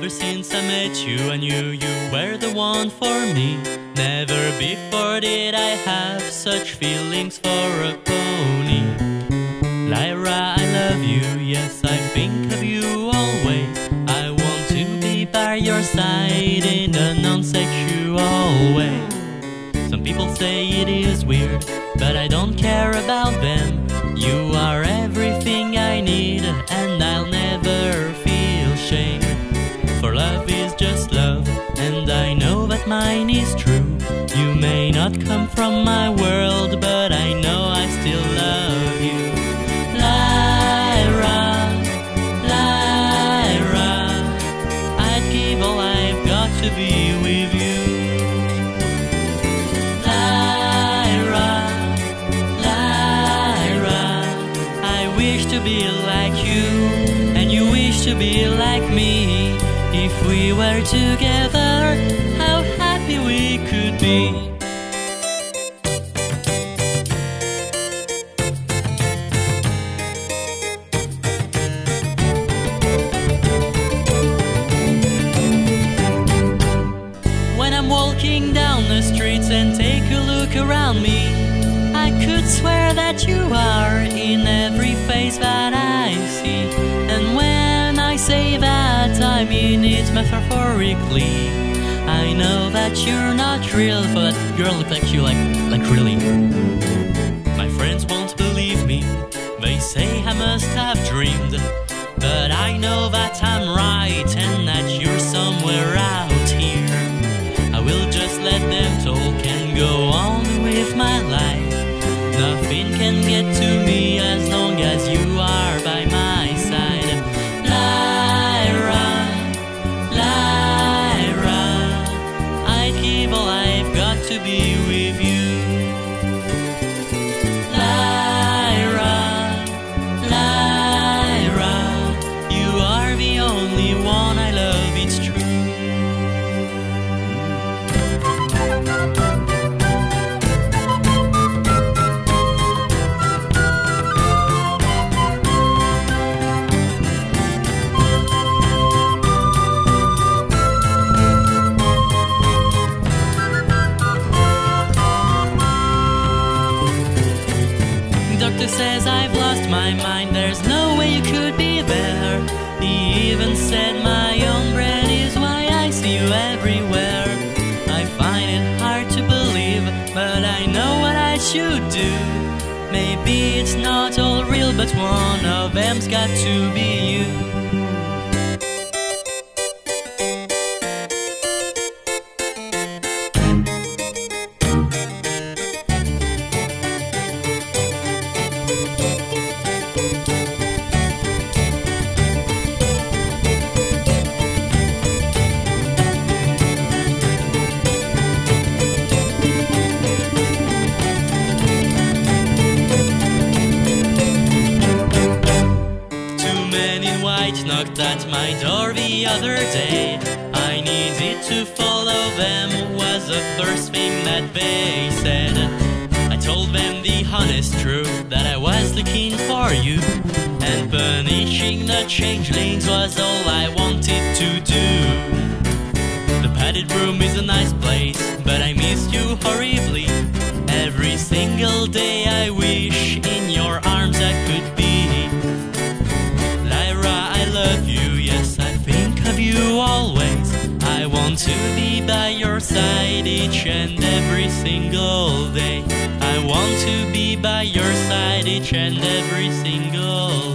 Ever since I met you, I knew you were the one for me. Never before did I have such feelings for a pony. Lyra, I love you, yes, I think of you always. I want to be by your side in a non-sexual way. Some people say it is weird, but I don't care about them. You are everything I need, and I'll never feel shame. For love is just love, and I know that mine is true. You may not come from my world, but I know I still love you. Lyra, Lyra, I'd give all I've got to be with you. Lyra, Lyra, I wish to be like you, and you wish to be like me. If we were together, how happy we could be. When I'm walking down the streets and take a look around me, I could swear that you are in every face that I see. And when I say that, I mean it metaphorically. I know that you're not real, but that girl look like you, like really. My friends won't believe me. They say I must have dreamed, but I know that I'm right and that you're somewhere out here. I will just let them talk and go on with my life. Nothing can get to me as long as you are by my side. Lyra, Lyra, I'd give all I've got to be with you. Lyra, Lyra, you are the only one I love, it's true. Doctor says I've lost my mind, there's no way you could be there. He even said my own brain is why I see you everywhere. I find it hard to believe, but I know what I should do. Maybe it's not all real, but one of them's got to be you. Knocked at my door the other day. I needed to follow them, was the first thing that they said. I told them the honest truth, that I was looking for you, and punishing the changelings was all I wanted to do. The padded room is a nice place, but I miss you horribly. Every single day I wish in your arms I could be. I love you, yes, I think of you always. I want to be by your side each and every single day. I want to be by your side each and every single day.